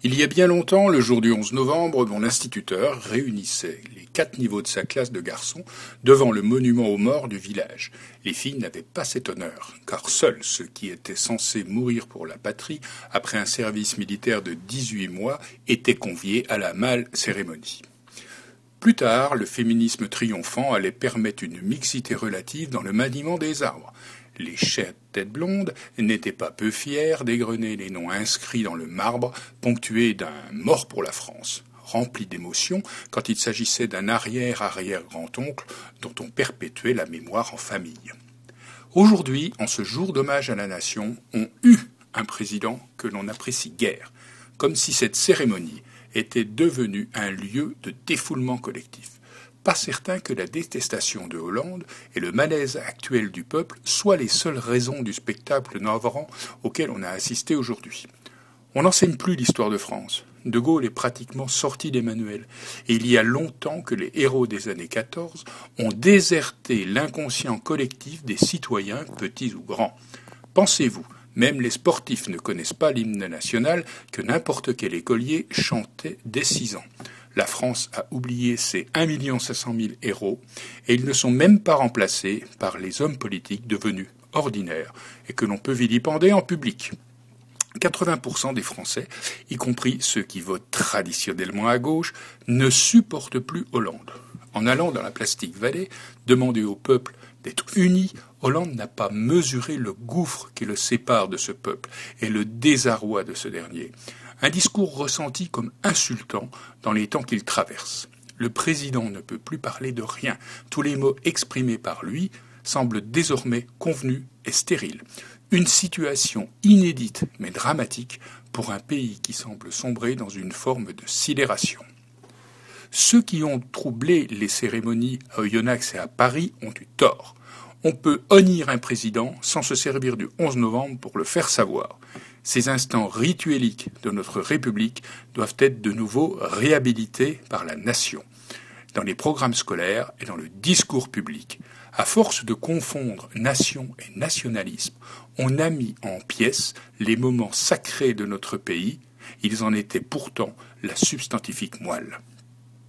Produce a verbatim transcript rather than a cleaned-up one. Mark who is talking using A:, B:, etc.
A: Il y a bien longtemps, le jour du onze novembre, mon instituteur réunissait les quatre niveaux de sa classe de garçons devant le monument aux morts du village. Les filles n'avaient pas cet honneur, car seuls ceux qui étaient censés mourir pour la patrie après un service militaire de dix-huit mois étaient conviés à la mâle cérémonie. Plus tard, le féminisme triomphant allait permettre une mixité relative dans le maniement des arbres. Les chères têtes blondes n'étaient pas peu fiers d'égrener les noms inscrits dans le marbre, ponctués d'un « mort pour la France », rempli d'émotion quand il s'agissait d'un arrière-arrière-grand-oncle dont on perpétuait la mémoire en famille. Aujourd'hui, en ce jour d'hommage à la nation, on eut un président que l'on n'apprécie guère, comme si cette cérémonie était devenue un lieu de défoulement collectif. Pas certain que la détestation de Hollande et le malaise actuel du peuple soient les seules raisons du spectacle navrant auquel on a assisté aujourd'hui. On n'enseigne plus l'histoire de France. De Gaulle est pratiquement sorti des manuels. Et il y a longtemps que les héros des années quatorze ont déserté l'inconscient collectif des citoyens, petits ou grands. Pensez-vous, même les sportifs ne connaissent pas l'hymne national que n'importe quel écolier chantait dès six ans. La France a oublié ses un million cinq cent mille héros et ils ne sont même pas remplacés par les hommes politiques devenus ordinaires et que l'on peut vilipender en public. quatre-vingts pour cent des Français, y compris ceux qui votent traditionnellement à gauche, ne supportent plus Hollande. En allant dans la Plastic Valley, demander au peuple d'être uni, Hollande n'a pas mesuré le gouffre qui le sépare de ce peuple et le désarroi de ce dernier. Un discours ressenti comme insultant dans les temps qu'il traverse. Le président ne peut plus parler de rien. Tous les mots exprimés par lui semblent désormais convenus et stériles. Une situation inédite mais dramatique pour un pays qui semble sombrer dans une forme de sidération. Ceux qui ont troublé les cérémonies à Oyonnax et à Paris ont eu tort. On peut honnir un président sans se servir du onze novembre pour le faire savoir. Ces instants ritueliques de notre République doivent être de nouveau réhabilités par la nation, dans les programmes scolaires et dans le discours public. À force de confondre nation et nationalisme, on a mis en pièces les moments sacrés de notre pays. Ils en étaient pourtant la substantifique moelle.